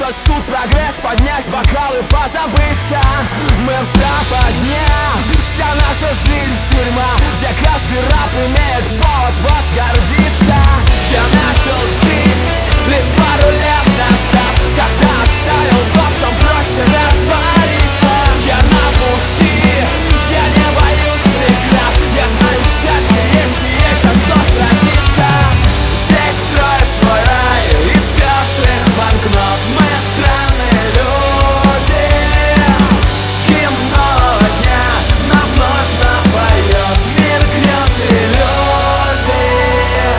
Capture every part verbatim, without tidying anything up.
ждут прогресс, поднять бокалы, позабыться. Мы в западне, вся наша жизнь тюрьма, где каждый раб имеет повод возгордиться. Я начал жить лишь пару лет назад, когда оставил то, в чем проще раствориться. Я на пути, я не боюсь преград, я знаю, счастье есть и есть за что сразиться. Здесь строят свой рай из пестрых банкнот. Мы странные люди, гимн нового дня нам вновь напоет. Мир грез иллюзий.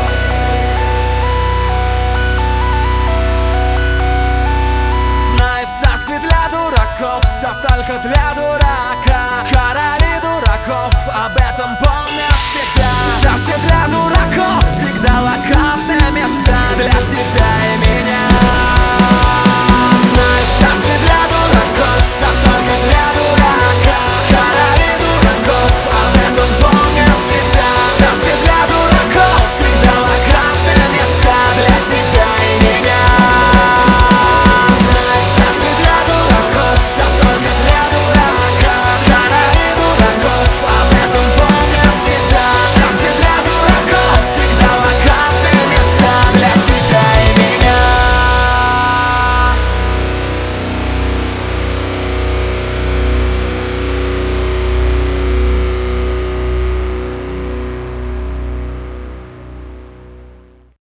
Знай, в царстве для дураков все только для дурака. Короли дураков об этом помнят всегда. В царстве для дураков всегда вакантные места. Для тебя и меня